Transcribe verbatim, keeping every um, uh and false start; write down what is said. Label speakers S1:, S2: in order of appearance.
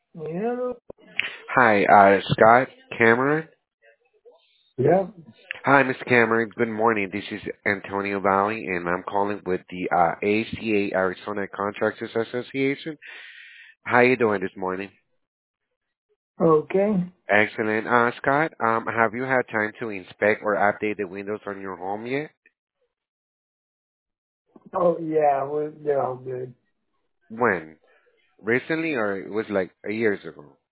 S1: Yeah.
S2: Hi, uh, Scott Cameron.
S1: Yeah.
S2: Hi, Mister Cameron. Good morning. This is Antonio Valley, and I'm calling with the uh, A C A Arizona Contractors Association. How you doing this morning?
S1: Okay.
S2: Excellent. Uh, Scott, um, have you had time to inspect or update the windows on your home yet?
S1: Oh yeah, well, they're all good.
S2: When? Recently, or it was like a years ago?